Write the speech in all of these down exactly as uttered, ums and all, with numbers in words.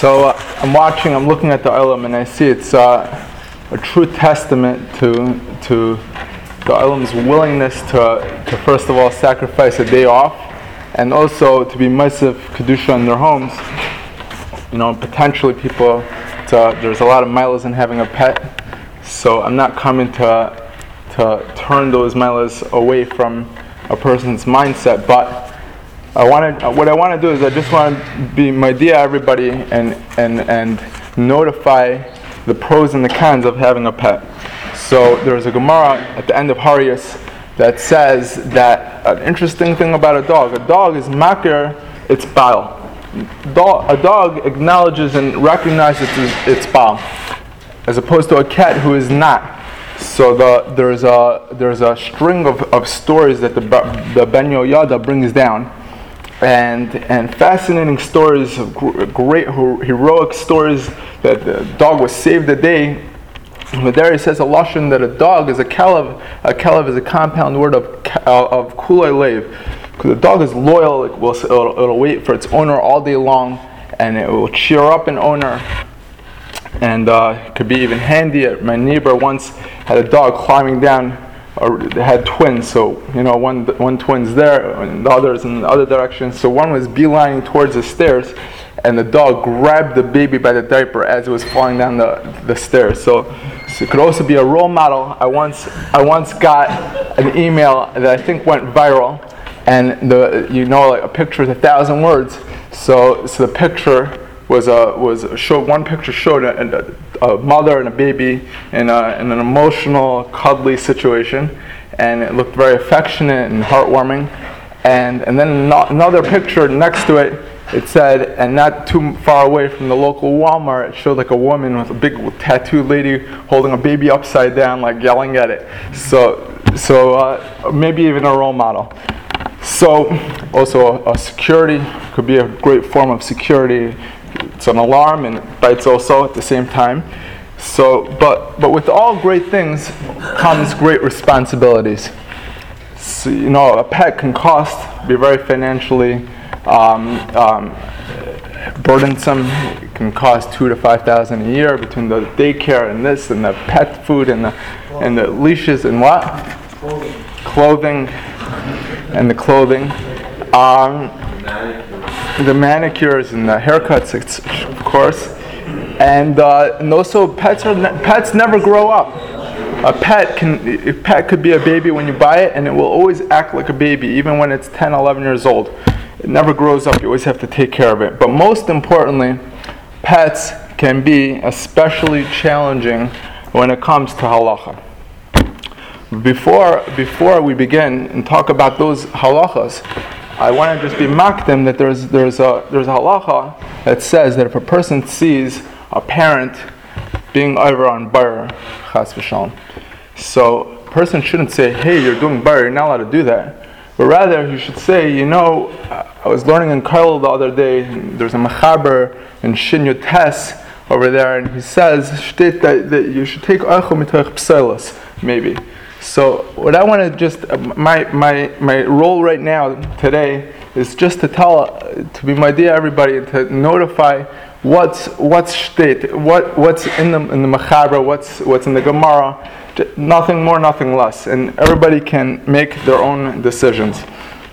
So uh, I'm watching, I'm looking at the Olam, and I see it's uh, a true testament to to the Olam's willingness to, to first of all sacrifice a day off, and also to be Mosif Kedusha in their homes. You know, potentially people, to, there's a lot of milas in having a pet, so I'm not coming to to turn those milas away from a person's mindset, but I wanted, what I want to do is I just want to be Maidia everybody and, and, and notify the pros and the cons of having a pet. So there's a Gemara at the end of Harius that says that an interesting thing about a dog, a dog is makir its baal. A dog acknowledges and recognizes its, its baal, as opposed to a cat who is not. So the, there's a there's a string of, of stories that the the Ben Yoyada brings down. And and fascinating stories, of great heroic stories that the dog was saved a day. But there he says a lashon that a dog is a kelev. A kelev is a compound word of uh, of kulei leiv, because a dog is loyal. It will it'll, it'll wait for its owner all day long, and it will cheer up an owner. And uh, it could be even handy. My neighbor once had a dog climbing down. Or they had twins, so you know one one twin's there and the other's in the other direction. So one was beelining towards the stairs, and the dog grabbed the baby by the diaper as it was falling down the, the stairs. So, so it could also be a role model. I once I once got an email that I think went viral, and the you know like a picture is a thousand words. So so the picture was a was a show. One picture showed a, a, a mother and a baby in, a, in an emotional, cuddly situation, and it looked very affectionate and heartwarming. And and then another picture next to it, it said, and not too far away from the local Walmart, it showed like a woman with a big tattooed lady holding a baby upside down, like yelling at it. So so uh, maybe even a role model. So also a, a security could be a great form of security. It's an alarm and it bites also at the same time. So, but but with all great things comes great responsibilities. So, you know, a pet can cost, be very financially um, um, burdensome. It can cost two to five thousand a year between the daycare and this and the pet food and the and the leashes and what clothing, clothing and the clothing. Um, The manicures and the haircuts, of course, and uh, and also pets are ne- pets never grow up. A pet can a pet could be a baby when you buy it, and it will always act like a baby even when it's ten, eleven years old. It never grows up. You always have to take care of it. But most importantly, pets can be especially challenging when it comes to halacha. Before before we begin and talk about those halachas, I want to just be makdim that there's there's a there's a halacha that says that if a person sees a parent being over on bar, chas v'shalom, so a person shouldn't say, "Hey, you're doing bar, you're not allowed to do that," but rather he should say, "You know, I was learning in Kail the other day. There's a mechaber in Shin Yud Tes over there, and he says that, that you should take eichel mitoch pselos, maybe." So what I want to just, uh, my my my role right now today is just to tell, uh, to be my dear everybody, to notify what's what's state, what what's in the in the mechaber, what's what's in the Gemara, nothing more, nothing less, and everybody can make their own decisions.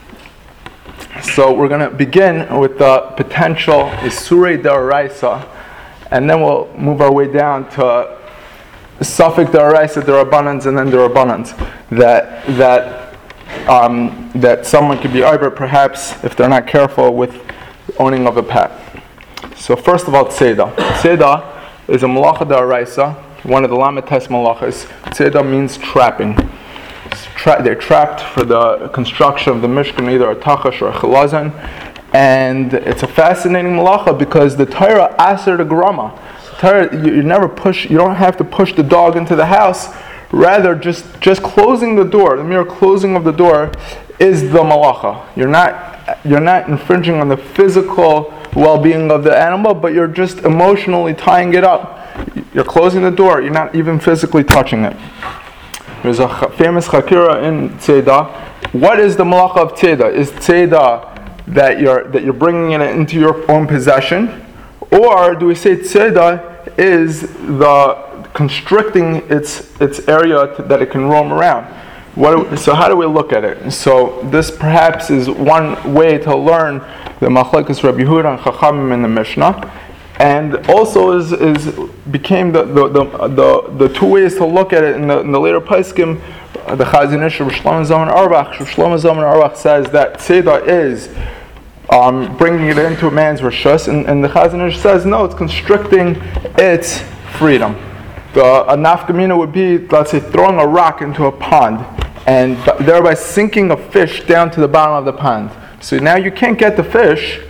So we're going to begin with the potential Isurei D'Oraisa, and then we'll move our way down to Safek D'Oraisa, D'Rabbanans, and then D'Rabbanans, that that um, that someone could be over, perhaps if they're not careful with owning of a pet. So first of all, Tzeda. Tzeda is a malacha D'Oraisa, one of the Lametes malachas. Tzeda means trapping. Tra- they're trapped for the construction of the Mishkan, either a tachash or a chilazon, and it's a fascinating malacha because the Torah aser the grama. You, you never push. You don't have to push the dog into the house. Rather, just just closing the door, the mere closing of the door, is the malacha. You're not you're not infringing on the physical well-being of the animal, but you're just emotionally tying it up. You're closing the door. You're not even physically touching it. There's a famous chakira in Tzeda. What is the malacha of Tzeda? Is Tzeda that you're that you're bringing it into your own possession? Or do we say tzeda is the constricting its its area to, that it can roam around? What, so how do we look at it? So this perhaps is one way to learn the Machlekes Rabbi Yehuda and Chachamim in the Mishnah, and also is, is became the the, the the the two ways to look at it in the, in the later Poskim. The Chazon Ish Rav Shlomo Zalman Auerbach, Rav Shlomo Zalman Auerbach says that tzeda is um, bringing it into a man's rishus, and, and the Chazon Ish says no, it's constricting its freedom. The a nafkamina would be, let's say, throwing a rock into a pond and thereby sinking a fish down to the bottom of the pond. So now you can't get the fish,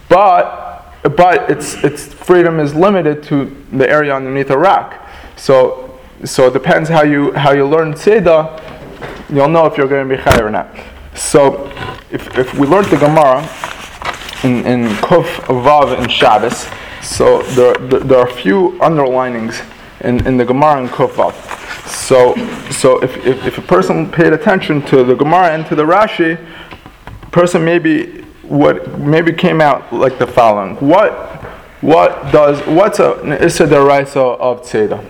but but its its freedom is limited to the area underneath a rock. So so it depends how you how you learn tzeda, you'll know if you're going to be chay or not. So if if we learned the Gemara in in Kuf Vav and Shabbos, so there there, there are a few underlinings in, in the Gemara and Kuf Vav. So so if, if if a person paid attention to the Gemara and to the Rashi, person maybe what maybe came out like the following: What what does what's a an issa deraisa of tzeda?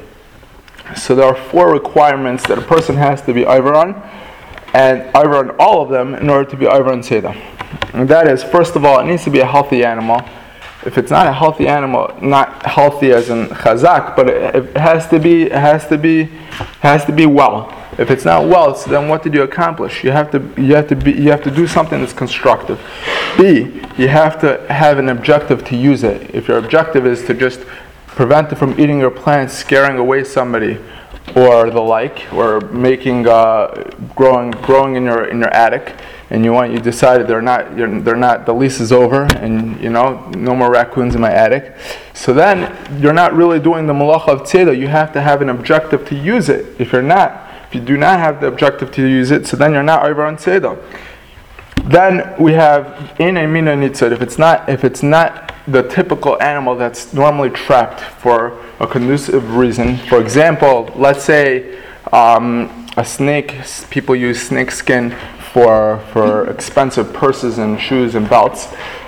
So there are four requirements that a person has to be over on, and over on all of them in order to be over on tzeda. And that is, first of all, it needs to be a healthy animal. If it's not a healthy animal, not healthy as in chazak, but it, it has to be, it has to be, has to be well. If it's not well, so then what did you accomplish? You have to, you have to be, you have to do something that's constructive. B, you have to have an objective to use it. If your objective is to just prevent it from eating your plants, scaring away somebody, or the like, or making uh, growing growing in your in your attic, and you want you decided they're not you're, they're not the lease is over, and you know no more raccoons in my attic. So then you're not really doing the malacha of tzeda. You have to have an objective to use it. If you're not, if you do not have the objective to use it, so then you're not over on tzeda. Then we have in a mina nitzad. If it's not if it's not the typical animal that's normally trapped for a conducive reason. For example, let's say um, a snake. People use snake skin for for expensive purses and shoes and belts,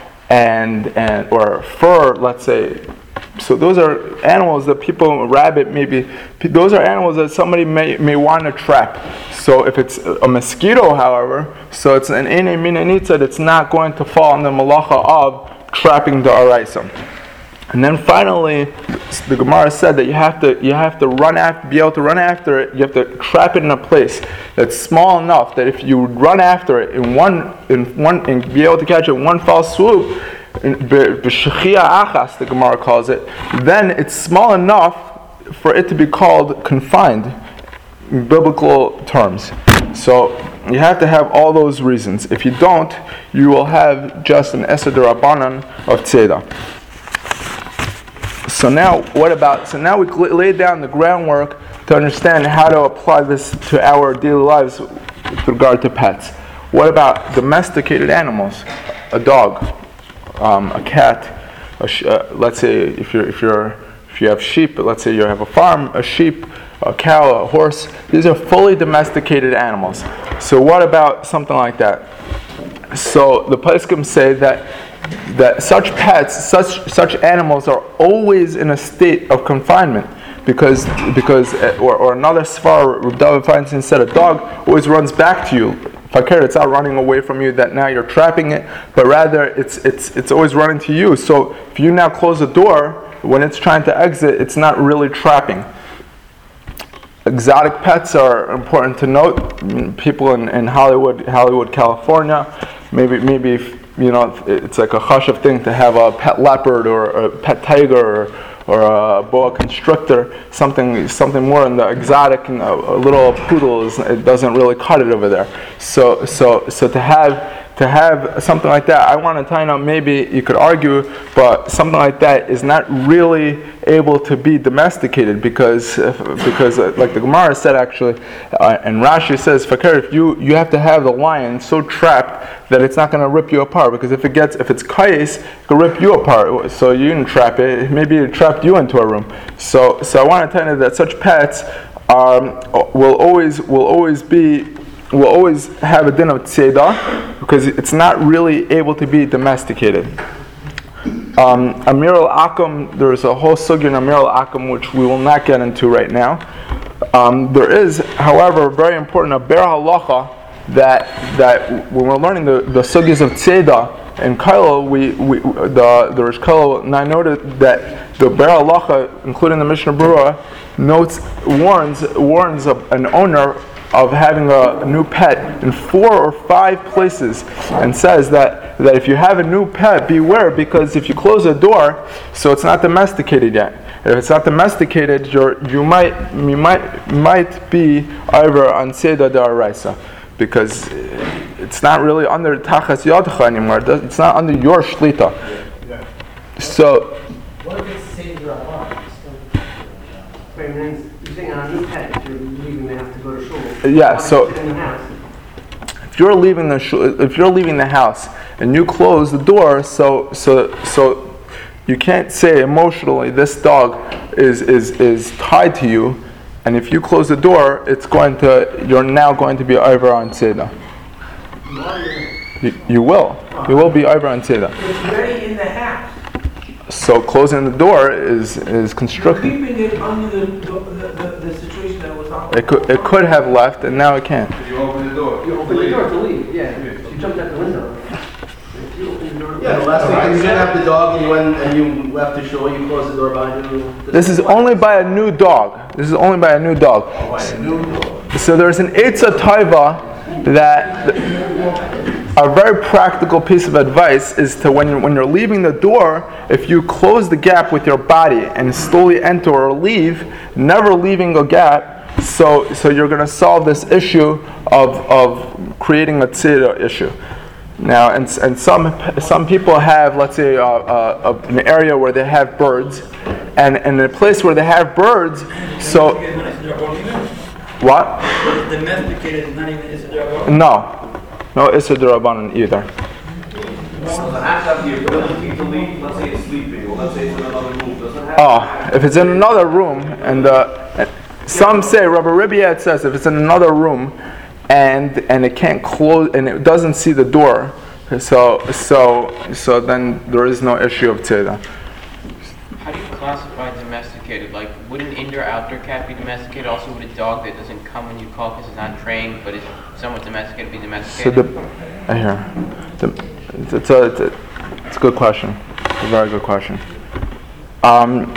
and and or fur. Let's say. So those are animals that people, rabbit maybe, those are animals that somebody may, may want to trap. So if it's a mosquito, however, so it's an inei mina nitzad, it's not going to fall on the malacha of trapping the araisa. And then finally, the Gemara said that you have to you have to run after, be able to run after it. You have to trap it in a place that's small enough that if you run after it in one in one and be able to catch it in one fell swoop, b'shechia achas, the Gemara calls it, then it's small enough for it to be called confined in biblical terms. So you have to have all those reasons. If you don't, you will have just an Esed Rabbanan of tzeda. So now, what about? So now we laid down the groundwork to understand how to apply this to our daily lives with regard to pets. What about domesticated animals? A dog, um, a cat. A sh- uh, let's say if you're if you're if you have sheep. Let's say you have a farm, a sheep, a cow, a horse. These are fully domesticated animals. So what about something like that? So the Poskim say that that such pets, such such animals are always in a state of confinement, because because or, or another svar Reb David Feinstein said a dog always runs back to you. Fakir, it's not running away from you that now you're trapping it, but rather it's it's it's always running to you. So if you now close the door when it's trying to exit, it's not really trapping. Exotic pets are important to note. People in, in Hollywood, Hollywood, California, maybe maybe if, you know, it's like a chashav thing to have a pet leopard or a pet tiger or, or a boa constrictor, something something more in the exotic, and a, a little poodle is, it doesn't really cut it over there. So so so to have to have something like that, I want to tell you now, maybe you could argue, but something like that is not really able to be domesticated, because because uh, like the Gemara said actually, uh, and Rashi says, Fakir, if you you have to have the lion so trapped that it's not going to rip you apart, because if it gets if it's kais, it can rip you apart. So you didn't trap it, maybe it trapped you into a room. So so I want to tell you that such pets um, will always will always be will always have a din of tzeda, because it's not really able to be domesticated. Um, Amir al-Akam, there's a whole sugya in Amir al-Akam which we will not get into right now. Um, there is, however, very important a ber halacha that that when we're learning the, the sugyas of tzeda and kailo, we, we the the Rosh Kailo, and I noted that the ber halacha, including the Mishnah Berurah, notes warns warns of an owner of having a new pet in four or five places, and says that, that if you have a new pet, beware, because if you close a door, so it's not domesticated yet. If it's not domesticated, you're, you might you might might be over on Seda Da'araisa, because it's not really under Tachas Yadcha anymore. It's not under your Shlita. So. What if it's Seda Da'araisa? You're saying on a new pet, if you're leaving, they have to go to shul. Yeah, so in the house? if you're leaving the shul, if you're leaving the house and you close the door, so so so you can't say emotionally this dog is is is tied to you, and if you close the door, it's going to you're now going to be over on Seda. You, you will. You will be over on Seda. It's already in the house. So closing the door is is constricting. You're keeping it under the, the, the, the situation that was on. It could it could have left, and now it can't. You open the door. You open the door to leave. Yeah. You jumped out the window. You open the door. Yeah, the last week you didn't have the dog and you went and you left the shul, you closed the door behind you. This is only by a new dog. This is only by a new dog. Oh, by a new dog. So there's an Eitzah Taiva that a very practical piece of advice is to when when you're leaving the door, if you close the gap with your body and slowly enter or leave, never leaving a gap, so so you're going to solve this issue of of creating a tzira issue. Now, and and some some people have, let's say, uh, uh, an area where they have birds, and and in a place where they have birds, so what? Domesticated is not even Issa No. No Issa D'Rabbanan either. Does it have to have the ability to leave? Let's say it's sleeping, or let's say it's in another room. Does it have Oh, if it's in another room, and uh, some say, Rabbi Ribiat says, if it's in another room, and and it can't close, and it doesn't see the door, so so so then there is no issue of tzeda. How do you classify domesticated? Like, would an indoor outdoor cat be domesticated? Also, would a dog that doesn't come when you call because it's not trained, but is somewhat domesticated, be So domesticated? the, I hear, the, it's a it's a it's a good question, it's a very good question. Um,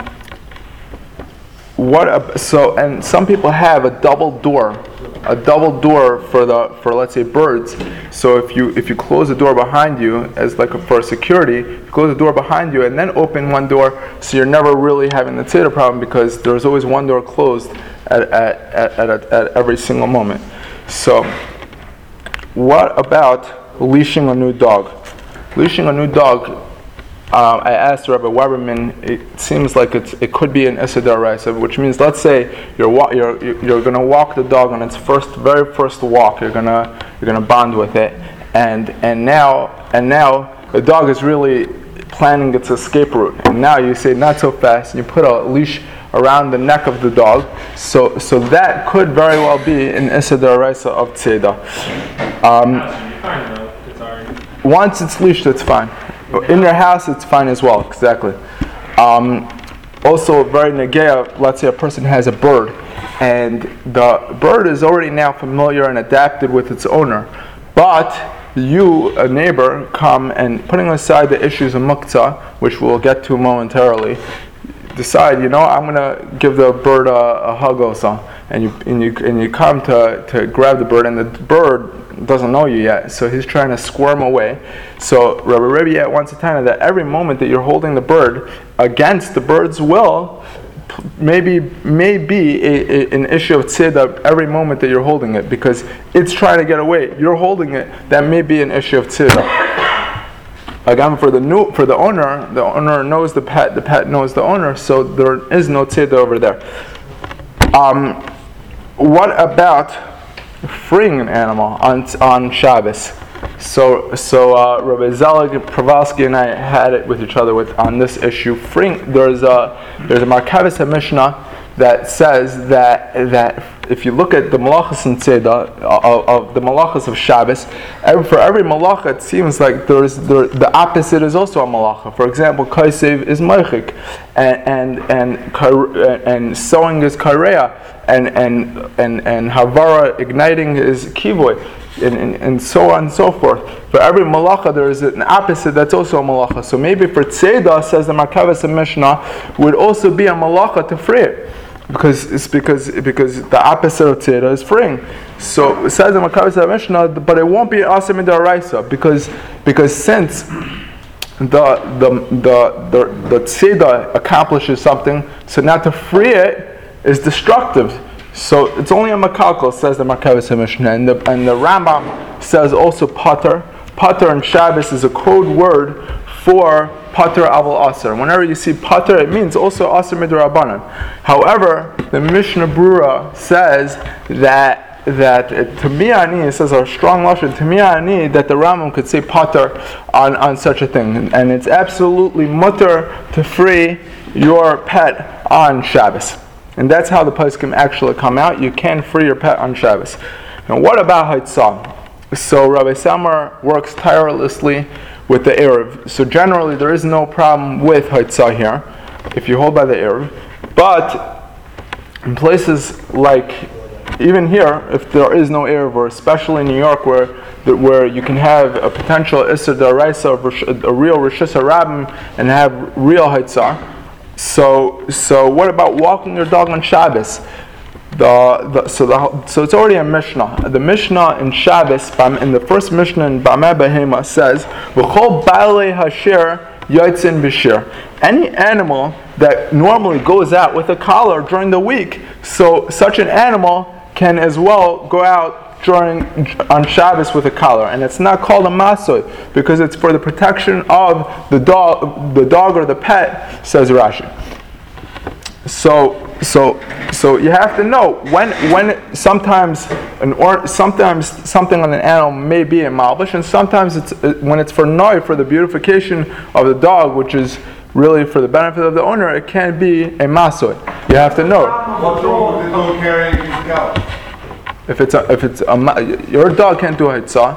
what a, so and some people have a double door, a double door for the for let's say birds. So if you if you close the door behind you as like a, for security, you close the door behind you and then open one door, so you're never really having the tzeda problem because there's always one door closed at at at, at, at every single moment. So what about leashing a new dog? Leashing a new dog. Um, I asked Rabbi Weberman. It seems like it's, it could be an Issa D'Oraisa, which means, let's say you're wa- you're you're going to walk the dog on its first, very first walk. You're gonna you're gonna bond with it, and and now and now the dog is really planning its escape route. And now you say not so fast, and you put a leash around the neck of the dog. So so that could very well be an Issa D'Oraisa of Tzeda. Um, once it's leashed, it's fine. In your house, it's fine as well. Exactly. Um, also, very negea. Let's say a person has a bird, and the bird is already now familiar and adapted with its owner, but you, a neighbor, come and, putting aside the issues of muktzah, which we'll get to momentarily, decide, you know, I'm gonna give the bird a, a hug also, and you and you and you come to to grab the bird, and the bird doesn't know you yet, so he's trying to squirm away. So Rabbi Ribiat wants to tell you that every moment that you're holding the bird against the bird's will, maybe may be a, a, an issue of tzeda every moment that you're holding it, because it's trying to get away. You're holding it. That may be an issue of tzeda. Again, for the new for the owner, the owner knows the pet. The pet knows the owner. So there is no tzeda over there. Um, what about freeing an animal on on Shabbos? So so uh, Rabbi Zelig Pravalsky and I had it with each other with on this issue. Freeing there's a there's a Markavis HaMishnah that says that that if you look at the malachas and tzeda of, of the malachas of Shabbos, every, for every malacha it seems like there's there, the opposite is also a malacha. For example, kaisev is meichik, and and and and sewing is kareya, and and and and havara igniting is kivoy. And, and, and so on and so forth. For every malacha, there is an opposite that's also a malacha. So maybe for tzeda, says the Markavas and Mishnah, would also be a malacha to free it, because it's because because the opposite of tzeda is freeing. So it says the Markavas and Mishnah, but it won't be asim midaraisa because because since the the the the, the tzeda accomplishes something, so now to free it is destructive. So it's only a makalkal, says the Markavas Mishnah, and the and the Rambam says also pater. Pater in Shabbos is a code word for pater aval aser. Whenever you see pater, it means also aser midrabanan. However, the Mishnah Brura says that that Tamiani, it says a strong lashon Tamiani, that the Rambam could say pater on, on such a thing, and, and it's absolutely mutter to free your pet on Shabbos. And that's how the poskim actually come out. You can free your pet on Shabbos. Now, what about Haitzah? So Rabbi Samar works tirelessly with the Erev. So generally, there is no problem with Haitzah here, if you hold by the Erev. But in places like, even here, if there is no Erev, or especially in New York, where where you can have a potential Isser D'Oraisa, a real Rishus HaRabim, and have real Haitzah. So, so what about walking your dog on Shabbos? The, the, so, the, so it's already a Mishnah. The Mishnah in Shabbos, in the first Mishnah in Bameh Behema says, "V'chol baalei hasher yotzin b'shir." Any animal that normally goes out with a collar during the week, so such an animal can as well go out during on Shabbos with a collar, and it's not called a masoy because it's for the protection of the dog, the dog or the pet, says Rashi. So, so, so you have to know when, when sometimes an or sometimes something on an animal may be a malbush, and sometimes it's when it's for noi, for the beautification of the dog, which is really for the benefit of the owner, it can be a masoy. You have to know. What's wrong with the dog carrying his cow? If it's a, if it's a, your dog can't do a Haitzah.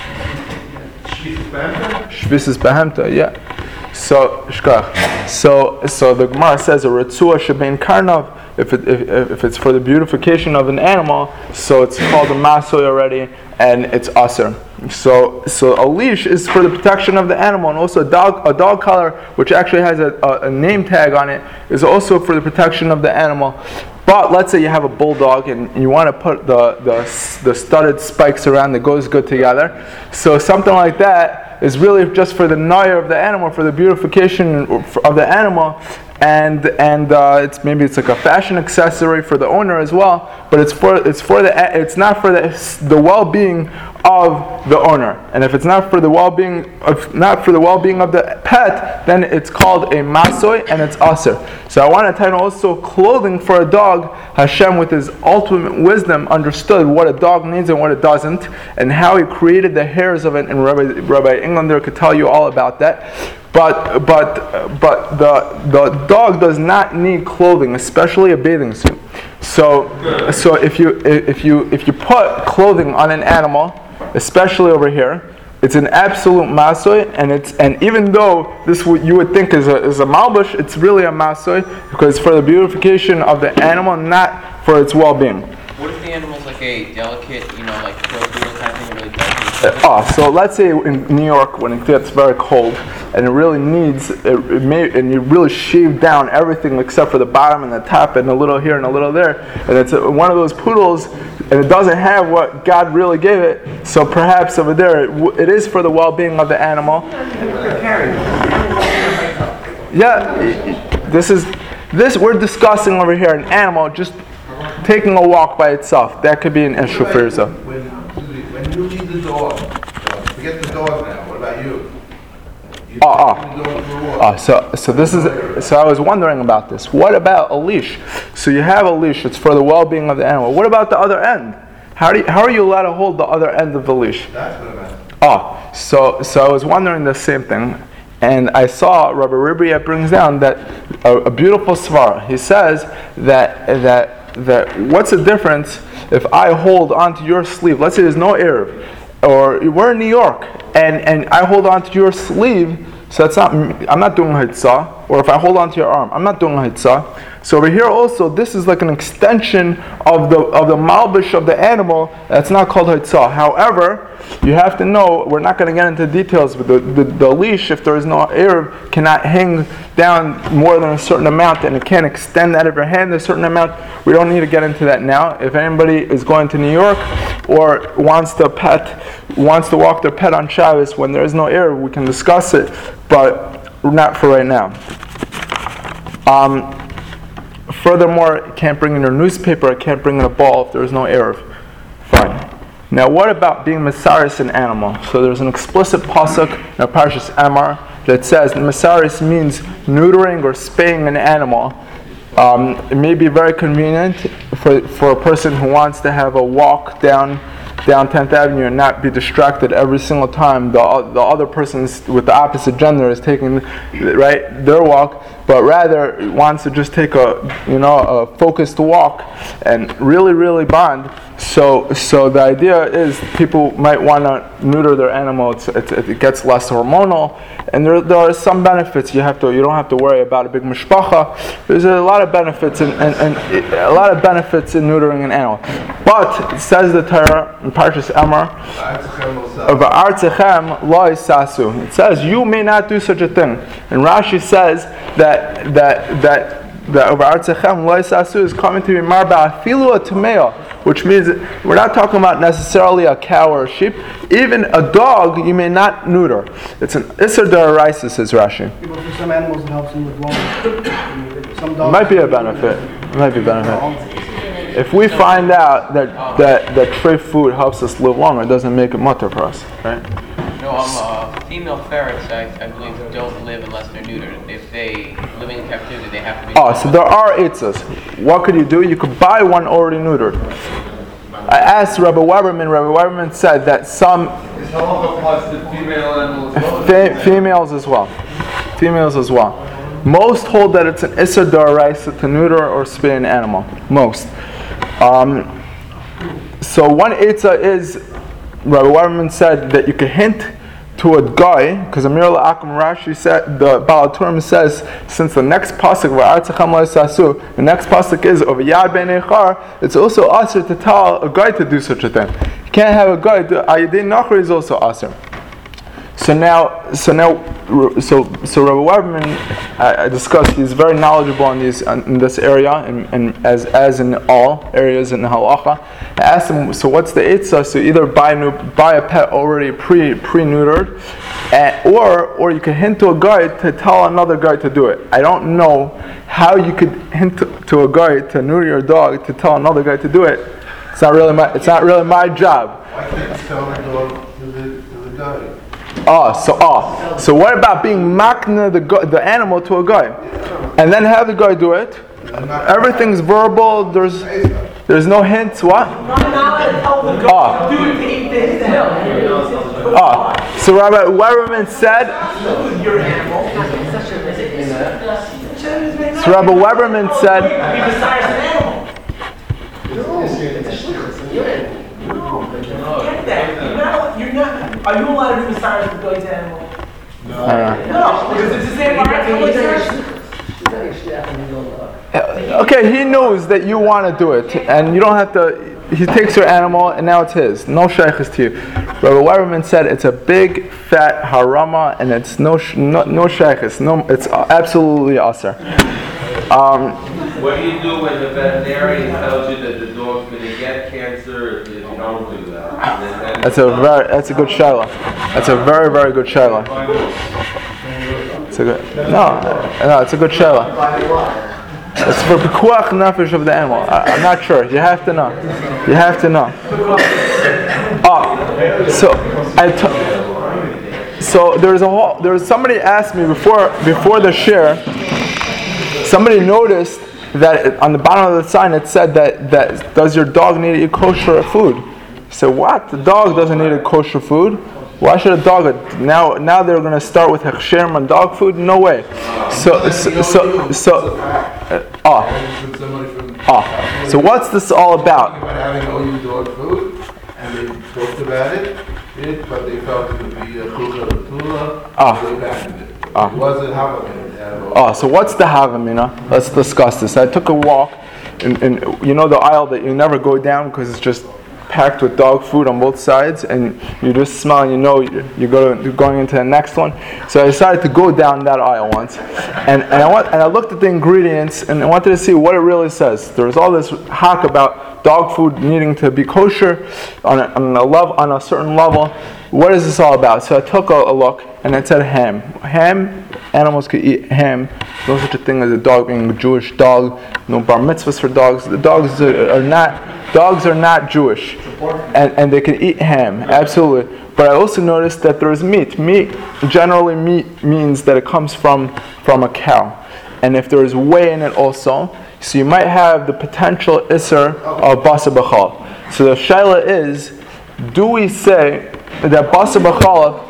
Shvis behemta, yeah. So shkach. So so the Gemara says a ritzua shebein karnav. If it if, if it's for the beautification of an animal, so it's called a masoy already, and it's aser. So so a leash is for the protection of the animal, and also a dog a dog collar, which actually has a, a, a name tag on it, is also for the protection of the animal. But let's say you have a bulldog and you want to put the, the the studded spikes around that goes good together. So something like that is really just for the noya of the animal, for the beautification of the animal, and and uh, it's maybe it's like a fashion accessory for the owner as well. But it's for it's for the it's not for the the well-being of the owner. And if it's not for the well-being of not for the well-being of the pet, then it's called a masoy and it's aser. So I want to tell you also clothing for a dog. Hashem, with His ultimate wisdom, understood what a dog needs and what it doesn't, and how He created the hairs of it. And Rabbi Rabbi Englander could tell you all about that. But but but the the dog does not need clothing, especially a bathing suit. So so if you if you if you put clothing on an animal, especially over here, it's an absolute masoy, and it's and even though this would, you would think is a is a malbush, it's really a masoy because it's for the beautification of the animal, not for its well-being. What if the animal's like a delicate, you know, like throat kind of thing, really delicate? Uh, oh, so let's say in New York when it gets very cold and it really needs, it, it may, and you really shave down everything except for the bottom and the top and a little here and a little there, and it's a, one of those poodles, and it doesn't have what God really gave it, so perhaps over there it, it is for the well-being of the animal. Yeah, this is this we're discussing over here an animal just taking a walk by itself. That could be an issue for yourself. When, when you leave the dog, uh, forget the dog now. What about you? You Oh, oh. take the dog for a walk. Oh, so so this is so I was wondering about this. What about a leash? So you have a leash; it's for the well-being of the animal. What about the other end? How do you, how are you allowed to hold the other end of the leash? That's what I'm asking. Oh, so so I was wondering the same thing, and I saw Rabbi Ribria brings down that a, a beautiful svara. He says that that that that what's the difference if I hold onto your sleeve? Let's say there's no Erev, or we're in New York, and, and I hold onto your sleeve, so that's not, I'm not doing hitzah. Or if I hold onto your arm, I'm not doing hitzah. So over here also, this is like an extension of the of the malbish of the animal. That's not called hitzah. However, you have to know, we're not going to get into details, but the, the, the leash, if there is no Erev, cannot hang down more than a certain amount, and it can't extend out of your hand a certain amount. We don't need to get into that now. If anybody is going to New York or wants to pet, wants to walk their pet on Shabbos when there is no Erev, we can discuss it, but not for right now. Um, furthermore, can't bring in your newspaper, can't bring in a ball if there is no Erev. Fine. Now, what about being Mesaris an animal? So there's an explicit pasuk in Parshas Emor that says Mesaris means neutering or spaying an animal. Um, it may be very convenient for for a person who wants to have a walk down down tenth Avenue and not be distracted every single time the the other person with the opposite gender is taking right their walk, but rather wants to just take a you know a focused walk and really really bond. So, so the idea is people might want to neuter their animal. It's, it, it gets less hormonal, and there there are some benefits. You have to you don't have to worry about a big mishpacha. There's a lot of benefits and and, and a lot of benefits in neutering an animal. But it says the Torah in Parshas Emor, "V'artzechem lo yisasu." It says you may not do such a thing. And Rashi says that that that. The V'artzechem lo yisasu is coming to be marba afilu a tameo, which means we're not talking about necessarily a cow or a sheep. Even a dog you may not neuter. It's an Isser D'Oraisa, says Rashi. For some animals it helps them with longer. Some dogs It might be a benefit. It might be a benefit. If we find out that that that tray food helps us live longer, it doesn't make it mutter for us, right? No, um, uh, female ferrets, I, I believe, don't live unless they're neutered. If they live in captivity, they have to be. Oh, so there are eitzas. What could you do? You could buy one already neutered. I asked Rabbi Weberman. Rabbi Weberman said that some Is halacha applies to female animals as well? fe- females as well, females as well. Most hold that it's an Isser D'Oraisa to neuter or spay an animal. Most. Um, so one eitzah is, Rabbi Weberman said that you could hint to a guy, because Amir La'akim Rashi said, the Baal Turim says, since the next pasuk, V'artzechem lo yisasu, the next pasuk is of Yad Ben Echar, it's also asr to tell a guy to do such a thing. You can't have a guy do Ayidei Nachar is also asr. So now, so now, so so Rabbi Weberman, I, I discussed. He's very knowledgeable in these in this area, and, and as as in all areas in the halacha. I asked him, so what's the eitzah? So either buy new, buy a pet already pre pre neutered, or or you can hint to a guy to tell another guy to do it. I don't know how you could hint to, to a guy to neuter your dog to tell another guy to do it. It's not really my it's not really my job. Why can't you tell the dog to the, to the guy? Oh, so oh, so what about being makna the gu- the animal to a guy, and then have the guy do it? Everything's verbal. There's there's no hints. What? Oh, oh. So Rabbi Weberman said. So Rabbi Weberman said. You're not. Are you allowed to do Messiah with God's animal? No. No, because it's the same Okay, he knows that you want to do it, and you don't have to. He takes your animal, and now it's his. No shaykhs to you. Rabbi Weberman said it's a big fat harama, and it's no sh- no, no shaykhs. No, it's absolutely aser. Um, What do you do when the veterinarian tells you that the dog's going to get cancer if you don't do that? that's a very that's a good shayla. That's a very very good shayla. It's a good no no it's a good shayla. It's for pikuach nefesh of the animal. I, I'm not sure. You have to know. You have to know. Oh, so I t- so there's a whole there's somebody asked me before before the share. Somebody noticed that on the bottom of the sign it said that, that does your dog need to eat kosher food? I said, what? The dog doesn't need a kosher food. Why should a dog? Now now they're going to start with hechsherim on dog food? No way. So so so, so uh, oh. Somebody from Ah, so what's this all about? About having all your dog food, and they talked about it, it, but they felt it would be a chulcha l'tula, Ah. so they abandoned it. Ah. It wasn't havamina. Oh, so what's the havamina? Let's discuss this. I took a walk, in, in you know the aisle that you never go down because it's just packed with dog food on both sides, and you just smell and you know you go to, you're going into the next one. So I decided to go down that aisle once, and and I went, and I looked at the ingredients and I wanted to see what it really says. There was all this hack about dog food needing to be kosher on a, on a level, on a certain level. What is this all about? So I took a, a look, and it said ham. Ham, animals could eat ham. No such a thing as a dog being a Jewish dog. No bar mitzvahs for dogs. The dogs are, are not dogs are not Jewish, and and they can eat ham, absolutely. But I also noticed that there is meat. Meat generally meat means that it comes from from a cow, and if there is whey in it also, so you might have the potential isser of basa b'chalav. So the shaila is, do we say that basa b'chalav?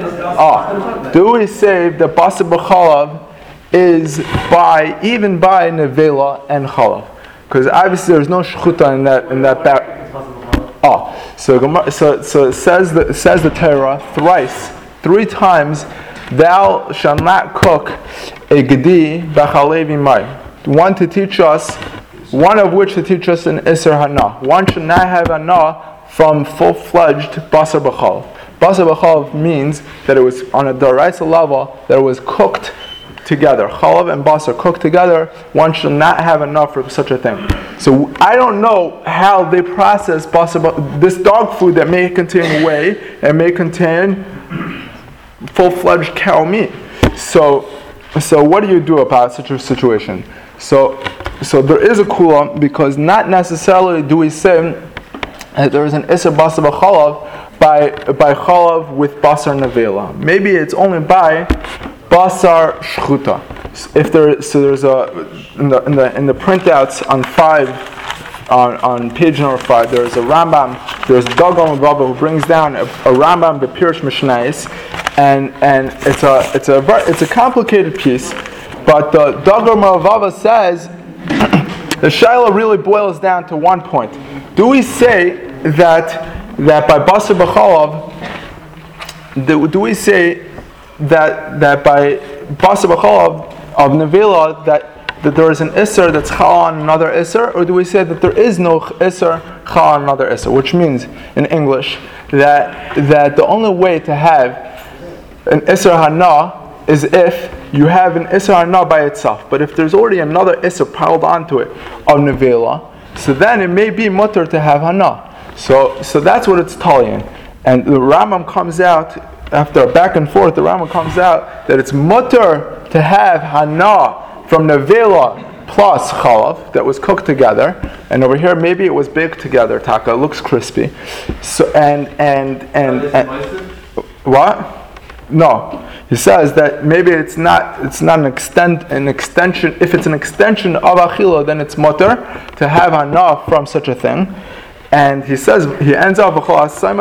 Ah, do we say that basa b'chalav is by even by nevela and chalav? Because obviously there's no shchuta in that in that back. Oh, so so so it says the it says the Torah thrice, three times, thou shalt not cook a gedi b'chalevi mai. One to teach us, one of which to teach us an iser hana. One should not have hana from full-fledged basar b'chalav. Basar b'chalav means that it was on a d'oraisa level, that it was cooked together. Chalav and basar cooked together. One should not have enough for such a thing. So I don't know how they process basar, this dog food that may contain whey and may contain full-fledged cow meat. So, so what do you do about such a situation? So, so there is a kula, because not necessarily do we say that there is an isser basar b'chalav by by chalav with basar nevela. Maybe it's only by basar shchuta. If there, so there's a in the in the in the printouts on five, on, on page number five, there's a Rambam. There's a Dagon Rabba who brings down a, a Rambam b'Pirush Mishnayos, and and it's a it's a it's a complicated piece, but the Dagon Rabba says the shaila really boils down to one point. Do we say that that by basar b'chalav, do, do we say that that by basar b'chalav of nevela that that there is an isser that's chal on another isser, or do we say that there is no isser chal on another isser? Which means in English that that the only way to have an isser hana is if you have an isser hana by itself. But if there's already another isser piled onto it of nevela, so then it may be mutter to have hana. So so that's what it's tallying. And the Rambam comes out after a back and forth. The Rambam comes out that it's mutter to have hana from nevela plus chalav that was cooked together, and over here maybe it was baked together. Taka, it looks crispy. So and and and, and what? No, he says that maybe it's not it's not an extent an extension. If it's an extension of achila, then it's mutter to have hana from such a thing. And he says he ends up which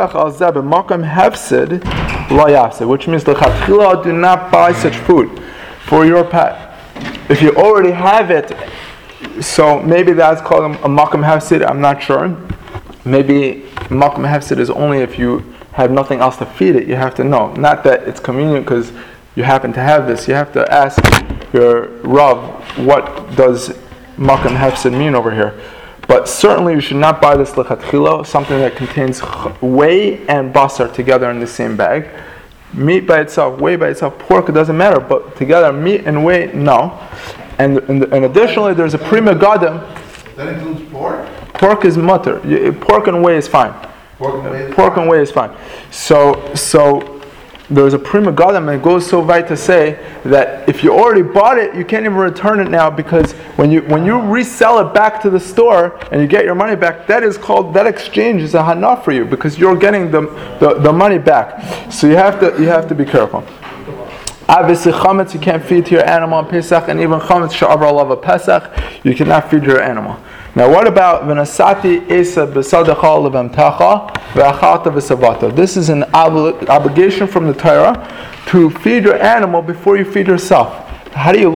means l'chatchila, do not buy such food for your pet. If you already have it, so maybe that's called a makam hefsid. I'm not sure. Maybe makam hefsid is only if you have nothing else to feed it. You have to know, not that it's convenient because you happen to have this. You have to ask your Rav, what does makam hefsid mean over here? But certainly you should not buy this lechatchila, something that contains whey and basar together in the same bag. Meat by itself, whey by itself, pork, it doesn't matter, but together, meat and whey, no. And and, and additionally, there's a prima gadim. That includes pork? Pork is mutter. Pork and whey is fine. Pork and whey is Pork fine. and whey is fine. So, so there's a prima gadim, and it goes so right to say that if you already bought it, you can't even return it now, because when you when you resell it back to the store and you get your money back, that is called, that exchange is a hana for you, because you're getting the, the, the money back. So you have to you have to be careful. Obviously, chametz you can't feed to your animal on Pesach, and even chametz she'avar alav Pesach you cannot feed your animal. Now, what about v'nasati esa b'sadecha levamtacha v'achalta v'savata? This is an obli- obligation from the Torah to feed your animal before you feed yourself. How do you